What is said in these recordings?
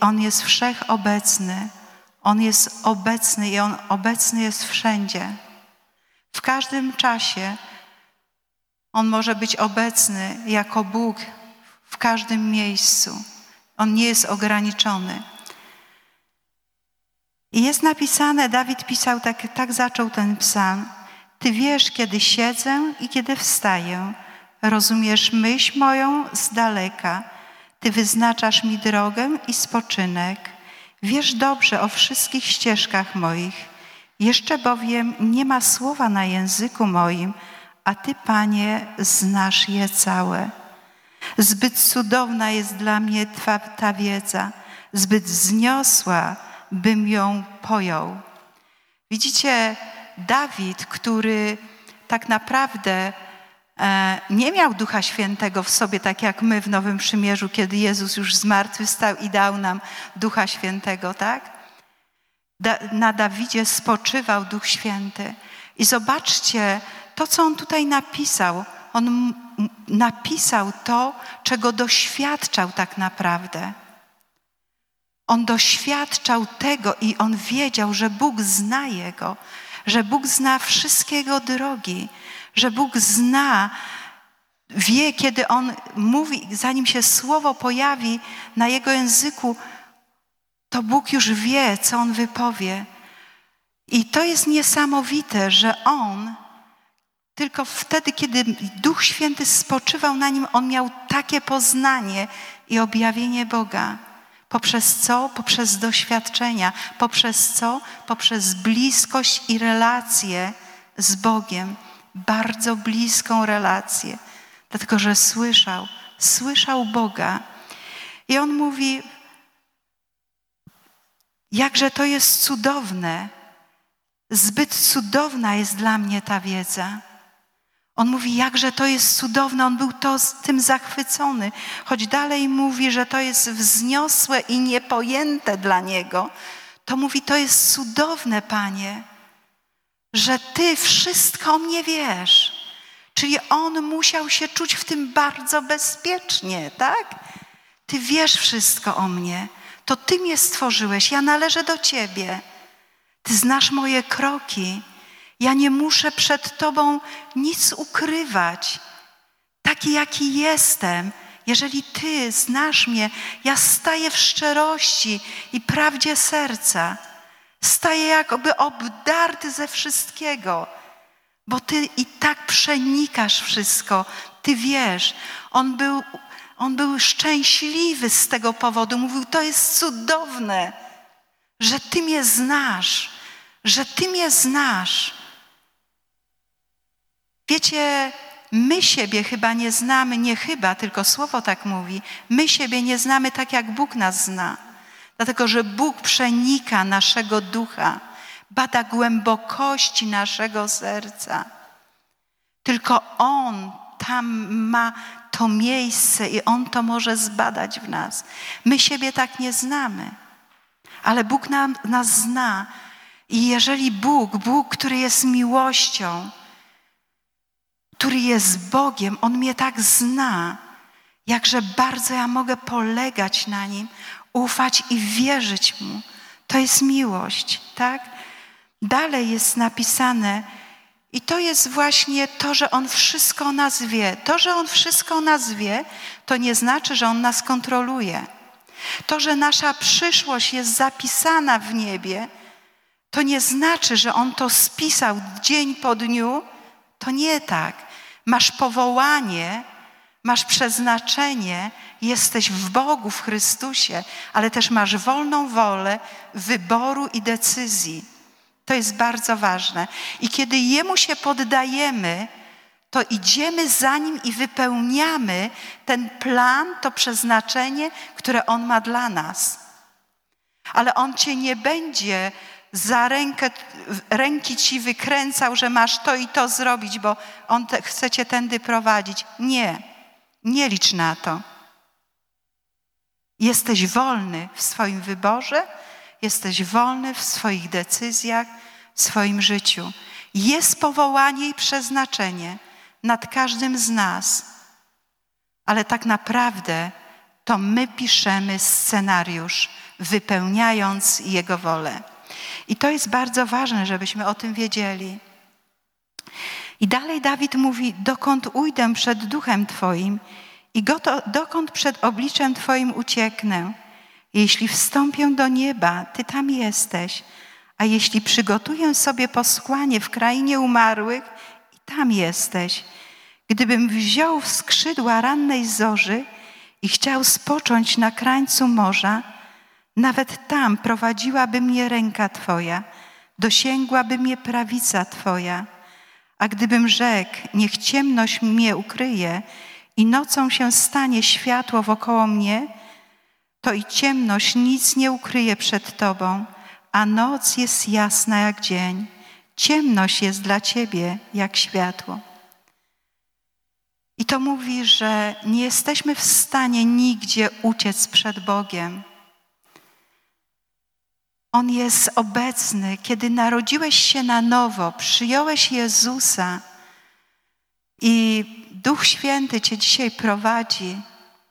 On jest wszechobecny. On jest obecny i On obecny jest wszędzie. W każdym czasie On może być obecny jako Bóg w każdym miejscu. On nie jest ograniczony. I jest napisane, Dawid pisał, tak zaczął ten psalm. Ty wiesz, kiedy siedzę i kiedy wstaję. Rozumiesz myśl moją z daleka. Ty wyznaczasz mi drogę i spoczynek. Wiesz dobrze o wszystkich ścieżkach moich. Jeszcze bowiem nie ma słowa na języku moim, a Ty, Panie, znasz je całe. Zbyt cudowna jest dla mnie ta wiedza, zbyt wzniosła, bym ją pojął. Widzicie, Dawid, który tak naprawdę nie miał Ducha Świętego w sobie, tak jak my w Nowym Przymierzu, kiedy Jezus już zmartwychwstał i dał nam Ducha Świętego, tak? Na Dawidzie spoczywał Duch Święty. I zobaczcie, to co on tutaj napisał, on napisał to, czego doświadczał tak naprawdę. On doświadczał tego i on wiedział, że Bóg zna jego, że Bóg zna wszystkie jego drogi, że Bóg wie, kiedy on mówi, zanim się słowo pojawi na jego języku, to Bóg już wie, co on wypowie. I to jest niesamowite, że on tylko wtedy, kiedy Duch Święty spoczywał na nim, on miał takie poznanie i objawienie Boga. Poprzez co? Poprzez doświadczenia. Poprzez co? Poprzez bliskość i relację z Bogiem. Bardzo bliską relację. Dlatego, że słyszał Boga. I on mówi, jakże to jest cudowne. Zbyt cudowna jest dla mnie ta wiedza. On mówi, jakże to jest cudowne. On był tym zachwycony. Choć dalej mówi, że to jest wzniosłe i niepojęte dla niego, to mówi, to jest cudowne, Panie, że Ty wszystko o mnie wiesz. Czyli on musiał się czuć w tym bardzo bezpiecznie, tak? Ty wiesz wszystko o mnie. To Ty mnie stworzyłeś. Ja należę do Ciebie. Ty znasz moje kroki. Ja nie muszę przed Tobą nic ukrywać. Taki, jaki jestem. Jeżeli Ty znasz mnie, ja staję w szczerości i prawdzie serca. Staję jakby obdarty ze wszystkiego. Bo Ty i tak przenikasz wszystko. Ty wiesz. On był szczęśliwy z tego powodu. Mówił, to jest cudowne, że Ty mnie znasz. Że Ty mnie znasz. Wiecie, my siebie chyba nie znamy, nie chyba, tylko słowo tak mówi. My siebie nie znamy tak, jak Bóg nas zna. Dlatego, że Bóg przenika naszego ducha, bada głębokości naszego serca. Tylko On tam ma to miejsce i On to może zbadać w nas. My siebie tak nie znamy, ale Bóg nas zna. I jeżeli Bóg, który jest miłością, który jest Bogiem, On mnie tak zna, jakże bardzo ja mogę polegać na Nim, ufać i wierzyć Mu. To jest miłość, tak? Dalej jest napisane i to jest właśnie to, że On wszystko o nas wie. To, że On wszystko o nas wie, to nie znaczy, że On nas kontroluje. To, że nasza przyszłość jest zapisana w niebie, to nie znaczy, że On to spisał dzień po dniu. To nie tak. Masz powołanie, masz przeznaczenie, jesteś w Bogu, w Chrystusie, ale też masz wolną wolę wyboru i decyzji. To jest bardzo ważne. I kiedy Jemu się poddajemy, to idziemy za Nim i wypełniamy ten plan, to przeznaczenie, które On ma dla nas. Ale On Cię nie będzie za ręki Ci wykręcał, że masz to i to zrobić, bo On chce Cię tędy prowadzić. Nie licz na to. Jesteś wolny w swoim wyborze, jesteś wolny w swoich decyzjach, w swoim życiu. Jest powołanie i przeznaczenie nad każdym z nas, ale tak naprawdę to my piszemy scenariusz wypełniając Jego wolę. I to jest bardzo ważne, żebyśmy o tym wiedzieli. I dalej Dawid mówi, dokąd ujdę przed duchem Twoim i dokąd przed obliczem Twoim ucieknę. Jeśli wstąpię do nieba, Ty tam jesteś, a jeśli przygotuję sobie posłanie w krainie umarłych, i tam jesteś. Gdybym wziął w skrzydła rannej zorzy i chciał spocząć na krańcu morza, nawet tam prowadziłaby mnie ręka Twoja, dosięgłaby mnie prawica Twoja. A gdybym rzekł, niech ciemność mnie ukryje i nocą się stanie światło wokoło mnie, to i ciemność nic nie ukryje przed Tobą, a noc jest jasna jak dzień. Ciemność jest dla Ciebie jak światło. I to mówi, że nie jesteśmy w stanie nigdzie uciec przed Bogiem. On jest obecny. Kiedy narodziłeś się na nowo, przyjąłeś Jezusa i Duch Święty Cię dzisiaj prowadzi,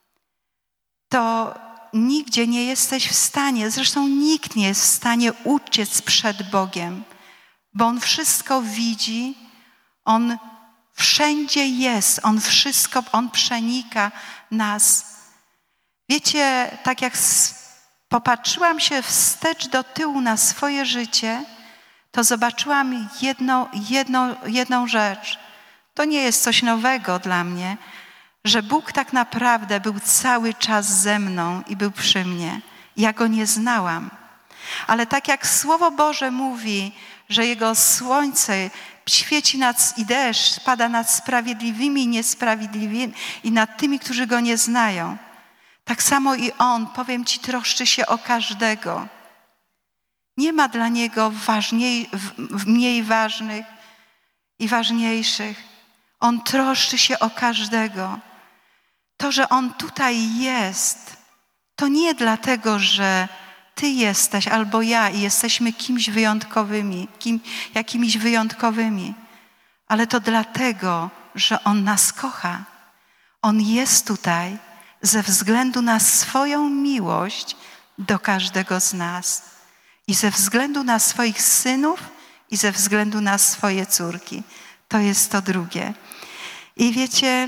to nigdzie nie jesteś w stanie, zresztą nikt nie jest w stanie uciec przed Bogiem, bo On wszystko widzi, On wszędzie jest, On przenika nas. Wiecie, tak jak popatrzyłam się wstecz do tyłu na swoje życie, to zobaczyłam jedną rzecz. To nie jest coś nowego dla mnie, że Bóg tak naprawdę był cały czas ze mną i był przy mnie. Ja Go nie znałam. Ale tak jak Słowo Boże mówi, że Jego słońce świeci i deszcz pada nad sprawiedliwymi i niesprawiedliwymi i nad tymi, którzy Go nie znają, tak samo i On, powiem Ci, troszczy się o każdego. Nie ma dla Niego mniej ważnych i ważniejszych. On troszczy się o każdego. To, że On tutaj jest, to nie dlatego, że Ty jesteś albo ja i jesteśmy jakimiś wyjątkowymi, ale to dlatego, że On nas kocha. On jest tutaj ze względu na swoją miłość do każdego z nas i ze względu na swoich synów i ze względu na swoje córki. To jest to drugie. I wiecie,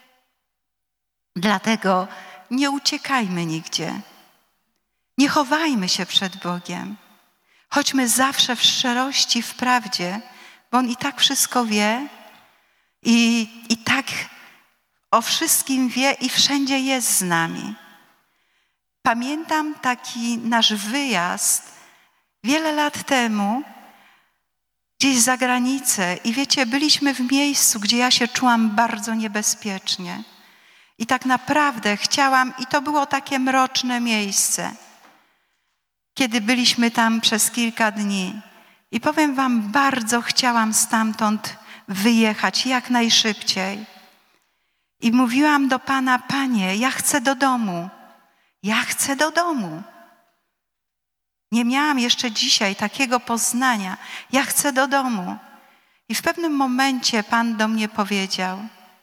dlatego nie uciekajmy nigdzie. Nie chowajmy się przed Bogiem. Chodźmy zawsze w szczerości, w prawdzie, bo On i tak wszystko wie i tak o wszystkim wie i wszędzie jest z nami. Pamiętam taki nasz wyjazd wiele lat temu, gdzieś za granicę i wiecie, byliśmy w miejscu, gdzie ja się czułam bardzo niebezpiecznie. I tak naprawdę chciałam, i to było takie mroczne miejsce, kiedy byliśmy tam przez kilka dni. I powiem wam, bardzo chciałam stamtąd wyjechać jak najszybciej. I mówiłam do Pana, Panie, ja chcę do domu. Ja chcę do domu. Nie miałam jeszcze dzisiaj takiego poznania. Ja chcę do domu. I w pewnym momencie Pan do mnie powiedział,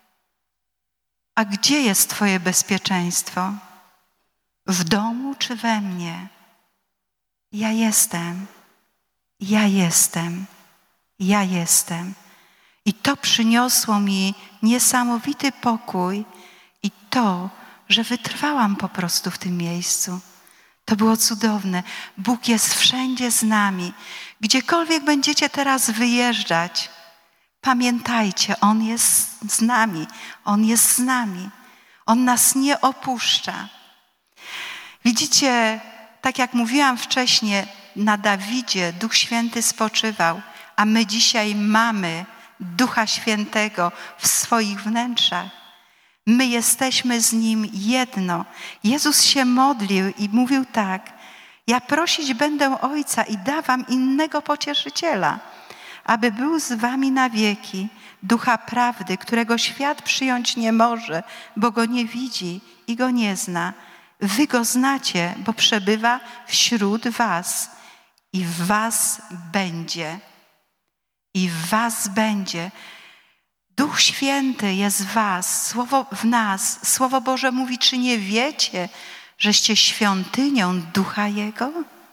a gdzie jest Twoje bezpieczeństwo? W domu czy we mnie? Ja jestem. Ja jestem. Ja jestem. I to przyniosło mi niesamowity pokój i to, że wytrwałam po prostu w tym miejscu. To było cudowne. Bóg jest wszędzie z nami. Gdziekolwiek będziecie teraz wyjeżdżać, pamiętajcie, On jest z nami. On jest z nami. On nas nie opuszcza. Widzicie, tak jak mówiłam wcześniej, na Dawidzie Duch Święty spoczywał, a my dzisiaj mamy Ducha Świętego w swoich wnętrzach. My jesteśmy z Nim jedno. Jezus się modlił i mówił tak, ja prosić będę Ojca i da wam innego pocieszyciela, aby był z wami na wieki, Ducha prawdy, którego świat przyjąć nie może, bo Go nie widzi i Go nie zna. Wy Go znacie, bo przebywa wśród was i w was będzie. I w was będzie. Duch Święty jest w was, Słowo w nas. Słowo Boże mówi, czy nie wiecie, żeście świątynią Ducha Jego?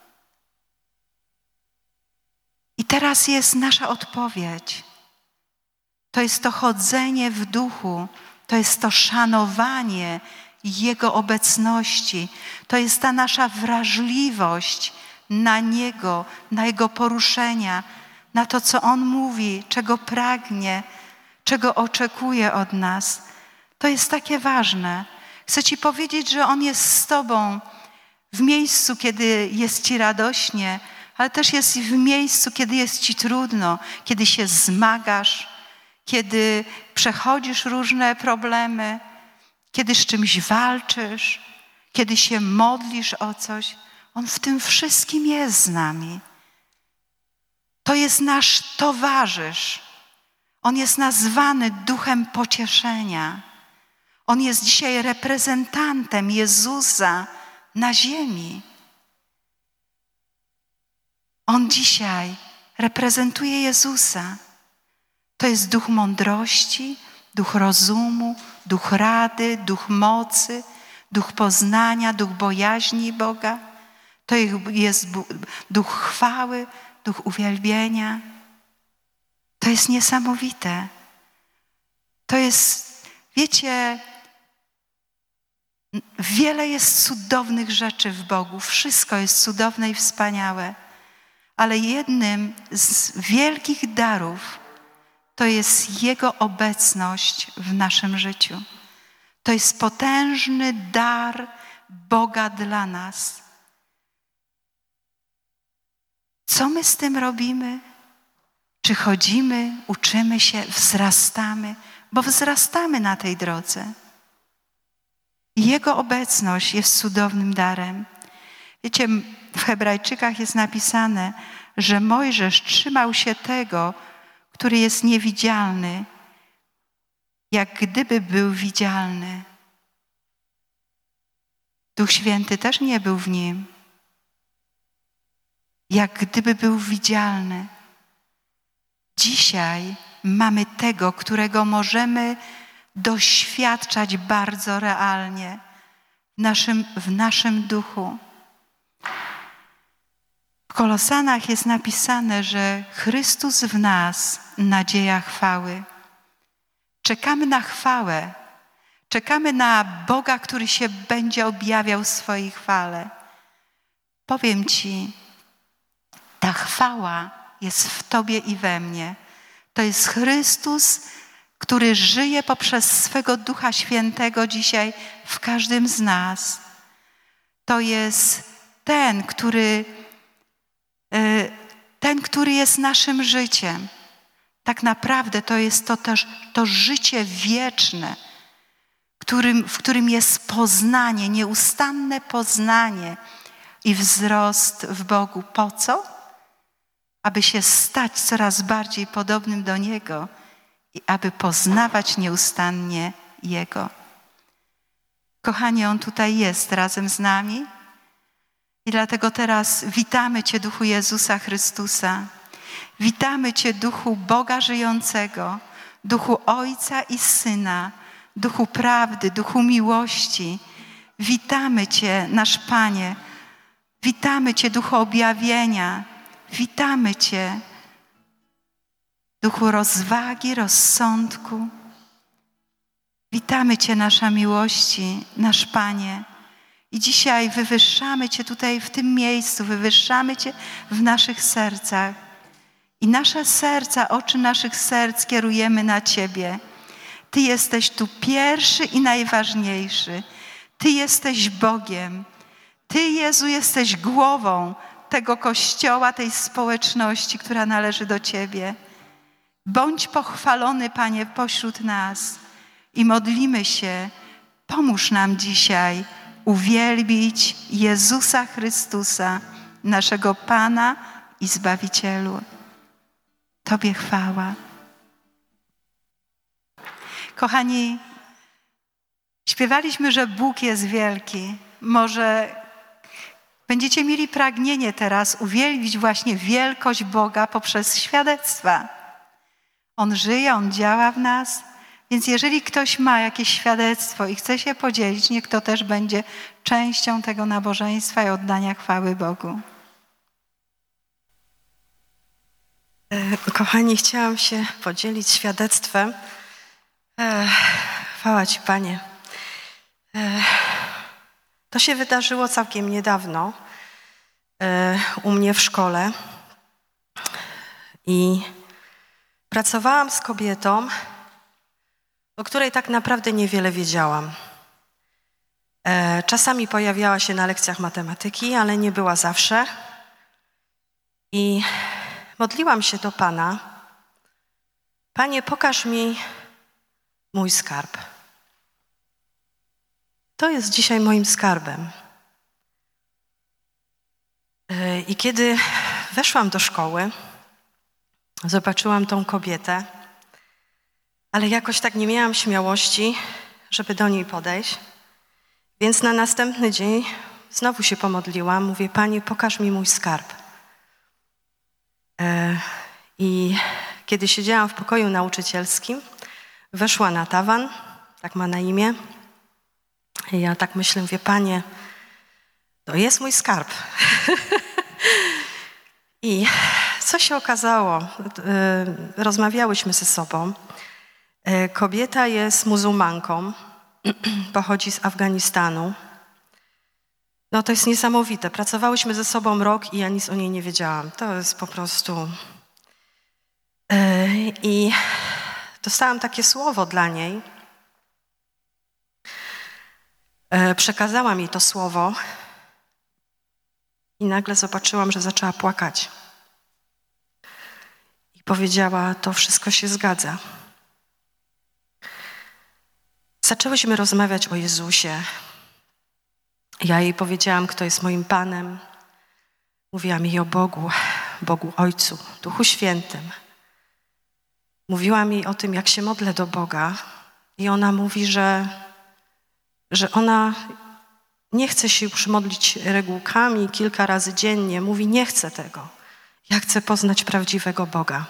I teraz jest nasza odpowiedź. To jest to chodzenie w Duchu, to jest to szanowanie Jego obecności, to jest ta nasza wrażliwość na Niego, na Jego poruszenia, na to, co On mówi, czego pragnie, czego oczekuje od nas. To jest takie ważne. Chcę Ci powiedzieć, że On jest z Tobą w miejscu, kiedy jest Ci radośnie, ale też jest w miejscu, kiedy jest Ci trudno, kiedy się zmagasz, kiedy przechodzisz różne problemy, kiedy z czymś walczysz, kiedy się modlisz o coś. On w tym wszystkim jest z nami. To jest nasz towarzysz. On jest nazwany Duchem Pocieszenia. On jest dzisiaj reprezentantem Jezusa na ziemi. On dzisiaj reprezentuje Jezusa. To jest duch mądrości, duch rozumu, duch rady, duch mocy, duch poznania, duch bojaźni Boga. To jest duch chwały, duch uwielbienia. To jest niesamowite. To jest, wiecie, wiele jest cudownych rzeczy w Bogu. Wszystko jest cudowne i wspaniałe. Ale jednym z wielkich darów to jest Jego obecność w naszym życiu. To jest potężny dar Boga dla nas. Co my z tym robimy? Czy chodzimy, uczymy się, wzrastamy? Bo wzrastamy na tej drodze. Jego obecność jest cudownym darem. Wiecie, w Hebrajczykach jest napisane, że Mojżesz trzymał się tego, który jest niewidzialny, jak gdyby był widzialny. Duch Święty też nie był w nim. Jak gdyby był widzialny. Dzisiaj mamy tego, którego możemy doświadczać bardzo realnie w naszym duchu. W Kolosanach jest napisane, że Chrystus w nas, nadzieja chwały. Czekamy na chwałę. Czekamy na Boga, który się będzie objawiał w swojej chwale. Powiem Ci, ta chwała jest w Tobie i we mnie. To jest Chrystus, który żyje poprzez swego Ducha Świętego dzisiaj w każdym z nas. To jest ten, który jest naszym życiem. Tak naprawdę to jest to też to życie wieczne, w którym jest poznanie, nieustanne poznanie i wzrost w Bogu. Po co? Aby się stać coraz bardziej podobnym do Niego i aby poznawać nieustannie Jego. Kochani, On tutaj jest razem z nami i dlatego teraz witamy Cię, Duchu Jezusa Chrystusa. Witamy Cię, Duchu Boga żyjącego, Duchu Ojca i Syna, Duchu prawdy, Duchu miłości. Witamy Cię, nasz Panie. Witamy Cię, Duchu objawienia. Witamy Cię, Duchu rozwagi, rozsądku. Witamy Cię, nasza miłości, nasz Panie. I dzisiaj wywyższamy Cię tutaj w tym miejscu, wywyższamy Cię w naszych sercach. I nasze serca, oczy naszych serc kierujemy na Ciebie. Ty jesteś tu pierwszy i najważniejszy. Ty jesteś Bogiem. Ty, Jezu, jesteś głową tego Kościoła, tej społeczności, która należy do Ciebie. Bądź pochwalony, Panie, pośród nas i modlimy się. Pomóż nam dzisiaj uwielbić Jezusa Chrystusa, naszego Pana i Zbawicielu. Tobie chwała. Kochani, śpiewaliśmy, że Bóg jest wielki. Może będziecie mieli pragnienie teraz uwielbić właśnie wielkość Boga poprzez świadectwa. On żyje, On działa w nas. Więc jeżeli ktoś ma jakieś świadectwo i chce się podzielić, niech to też będzie częścią tego nabożeństwa i oddania chwały Bogu. Kochani, chciałam się podzielić świadectwem. Chwała Ci, Panie. To się wydarzyło całkiem niedawno u mnie w szkole i pracowałam z kobietą, o której tak naprawdę niewiele wiedziałam. Czasami pojawiała się na lekcjach matematyki, ale nie była zawsze. I modliłam się do Pana: Panie, pokaż mi mój skarb. To jest dzisiaj moim skarbem. I kiedy weszłam do szkoły, zobaczyłam tą kobietę, ale jakoś tak nie miałam śmiałości, żeby do niej podejść. Więc na następny dzień znowu się pomodliłam. Mówię: Panie, pokaż mi mój skarb. I kiedy siedziałam w pokoju nauczycielskim, weszła na tawan, tak ma na imię. I ja tak myślę, mówię: Panie, to jest mój skarb. I co się okazało? Rozmawiałyśmy ze sobą. Kobieta jest muzułmanką, pochodzi z Afganistanu. No to jest niesamowite. Pracowałyśmy ze sobą rok i ja nic o niej nie wiedziałam. To jest po prostu... I dostałam takie słowo dla niej. Przekazałam jej to słowo i nagle zobaczyłam, że zaczęła płakać. I powiedziała: to wszystko się zgadza. Zaczęłyśmy rozmawiać o Jezusie. Ja jej powiedziałam, kto jest moim Panem. Mówiłam jej o Bogu, Bogu Ojcu, Duchu Świętym. Mówiłam jej o tym, jak się modlę do Boga. I ona mówi, że ona nie chce się już modlić regułkami kilka razy dziennie. Mówi: nie chcę tego. Ja chcę poznać prawdziwego Boga.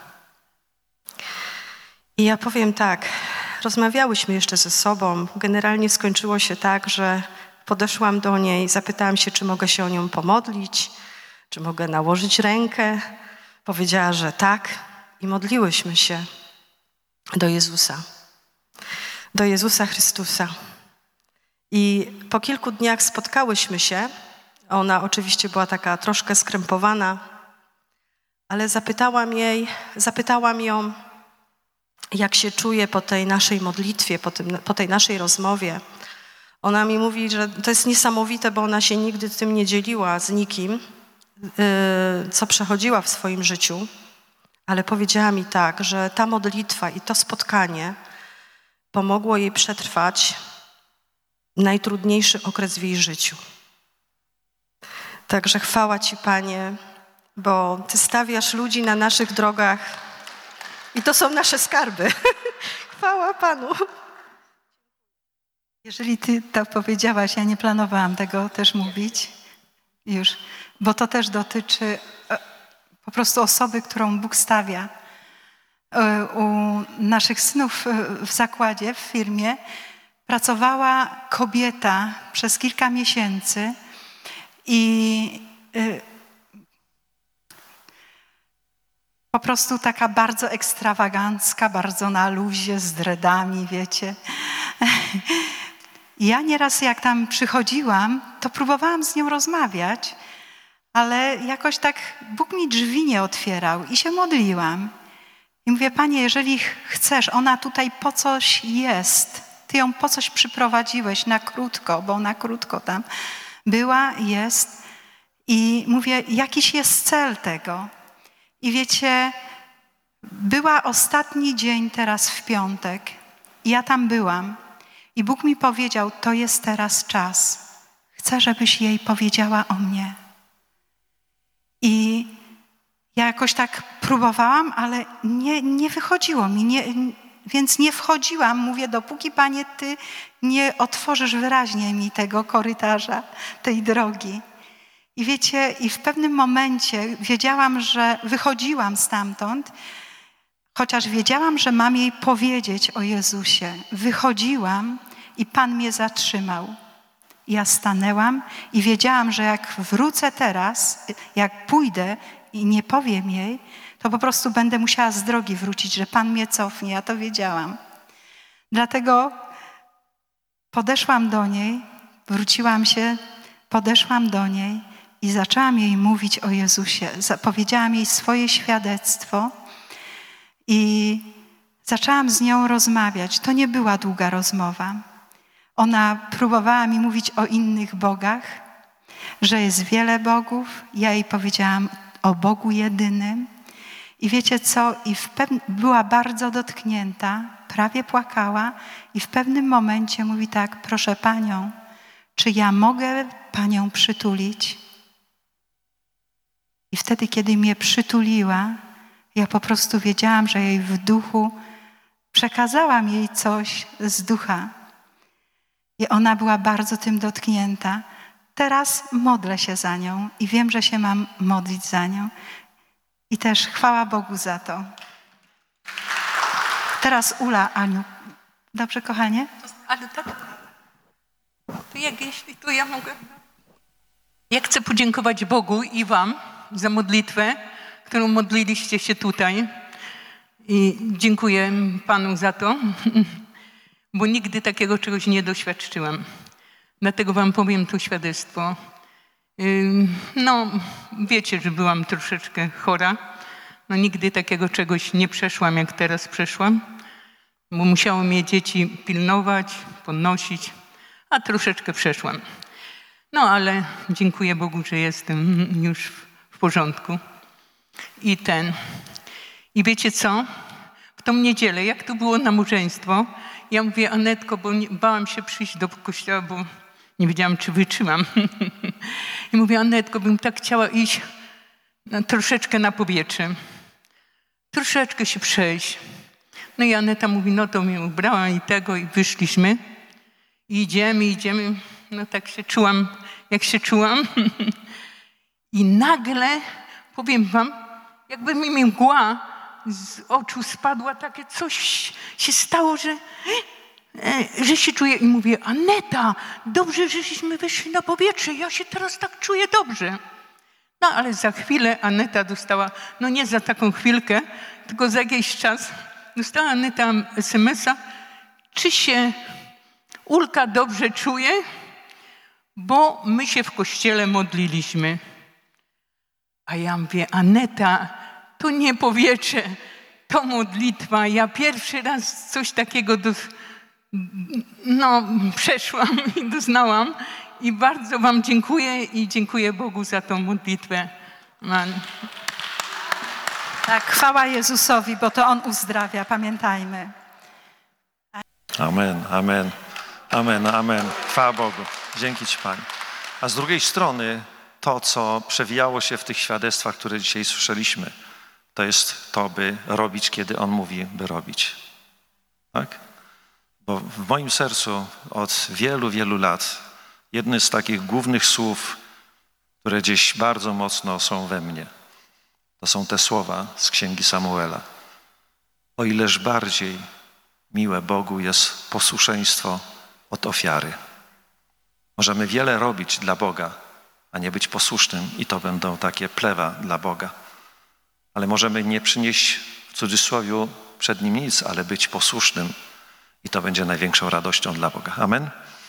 I ja powiem tak, rozmawiałyśmy jeszcze ze sobą. Generalnie skończyło się tak, że podeszłam do niej, zapytałam się, czy mogę się o nią pomodlić, czy mogę nałożyć rękę. Powiedziała, że tak, i modliłyśmy się do Jezusa Chrystusa. I po kilku dniach spotkałyśmy się. Ona oczywiście była taka troszkę skrępowana, ale zapytałam ją, jak się czuje po tej naszej modlitwie, po tej naszej rozmowie. Ona mi mówi, że to jest niesamowite, bo ona się nigdy tym nie dzieliła z nikim, co przechodziła w swoim życiu, ale powiedziała mi tak, że ta modlitwa i to spotkanie pomogło jej przetrwać najtrudniejszy okres w jej życiu. Także chwała Ci, Panie, bo Ty stawiasz ludzi na naszych drogach i to są nasze skarby. Chwała Panu. Jeżeli Ty to powiedziałaś, ja nie planowałam tego też mówić już, bo to też dotyczy po prostu osoby, którą Bóg stawia. U naszych synów w zakładzie, w firmie pracowała kobieta przez kilka miesięcy i po prostu taka bardzo ekstrawagancka, bardzo na luzie, z dreadami, wiecie. Ja nieraz jak tam przychodziłam, to próbowałam z nią rozmawiać, ale jakoś tak Bóg mi drzwi nie otwierał i się modliłam. I mówię: Panie, jeżeli chcesz, ona tutaj po coś jest, Ty ją po coś przyprowadziłeś na krótko, bo ona krótko tam była, jest. I mówię, jakiś jest cel tego. I wiecie, była ostatni dzień teraz w piątek i ja tam byłam. I Bóg mi powiedział: to jest teraz czas. Chcę, żebyś jej powiedziała o mnie. I ja jakoś tak próbowałam, ale nie wychodziło mi, więc nie wchodziłam. Mówię: dopóki, Panie, Ty nie otworzysz wyraźnie mi tego korytarza, tej drogi. I wiecie, i w pewnym momencie wiedziałam, że wychodziłam stamtąd, chociaż wiedziałam, że mam jej powiedzieć o Jezusie, wychodziłam i Pan mnie zatrzymał. Ja stanęłam i wiedziałam, że jak wrócę teraz, jak pójdę i nie powiem jej, to po prostu będę musiała z drogi wrócić, że Pan mnie cofnie. Ja to wiedziałam. Dlatego podeszłam do niej, wróciłam się, podeszłam do niej i zaczęłam jej mówić o Jezusie. Powiedziałam jej swoje świadectwo i zaczęłam z nią rozmawiać. To nie była długa rozmowa. Ona próbowała mi mówić o innych bogach, że jest wiele bogów. Ja jej powiedziałam o Bogu jedynym. I wiecie co? Była bardzo dotknięta, prawie płakała i w pewnym momencie mówi tak: proszę Panią, czy ja mogę Panią przytulić? I wtedy, kiedy mnie przytuliła, ja po prostu wiedziałam, że jej w duchu przekazałam jej coś z ducha. I ona była bardzo tym dotknięta. Teraz modlę się za nią i wiem, że się mam modlić za nią. I też chwała Bogu za to. Teraz Ula, Aniu. Dobrze, kochanie? Ale tak, to jeśli to ja mogę. Ja chcę podziękować Bogu i wam za modlitwę, którą modliliście się tutaj. I dziękuję Panu za to, bo nigdy takiego czegoś nie doświadczyłam. Dlatego wam powiem to świadectwo. No, wiecie, że byłam troszeczkę chora. No, nigdy takiego czegoś nie przeszłam, jak teraz przeszłam, bo musiało mnie dzieci pilnować, podnosić, a troszeczkę przeszłam. No, ale dziękuję Bogu, że jestem już w porządku. I wiecie co? W tą niedzielę, jak to było nabożeństwo, ja mówię: Anetko, bo bałam się przyjść do kościoła, bo nie wiedziałam, czy wytrzymam. I mówię: Anetko, bym tak chciała iść troszeczkę na powietrze. Troszeczkę się przejść. No i Aneta mówi: no to mnie ubrała i wyszliśmy. I idziemy. No tak się czułam, jak się czułam. I nagle, powiem wam, jakby mi mgła z oczu spadła, takie coś się stało, że się czuję. I mówię: Aneta, dobrze, żeśmy wyszli na powietrze, ja się teraz tak czuję dobrze. No ale za chwilę Aneta dostała, no nie za taką chwilkę, tylko za jakiś czas dostała Aneta SMS-a: czy się Ulka dobrze czuje, bo my się w kościele modliliśmy. A ja mówię: Aneta, to nie powietrze, to modlitwa. Ja pierwszy raz coś takiego przeszłam i doznałam. I bardzo wam dziękuję i dziękuję Bogu za tą modlitwę. Tak, chwała Jezusowi, bo to On uzdrawia, pamiętajmy. Amen, amen, amen, amen. Chwała Bogu. Dzięki Ci, Panie. A z drugiej strony to, co przewijało się w tych świadectwach, które dzisiaj słyszeliśmy, to jest to, by robić, kiedy On mówi, by robić. Tak? Bo w moim sercu od wielu, wielu lat jedne z takich głównych słów, które gdzieś bardzo mocno są we mnie, to są te słowa z Księgi Samuela. O ileż bardziej miłe Bogu jest posłuszeństwo od ofiary. Możemy wiele robić dla Boga, a nie być posłusznym i to będą takie plewa dla Boga. Ale możemy nie przynieść w cudzysłowie przed Nim nic, ale być posłusznym i to będzie największą radością dla Boga. Amen.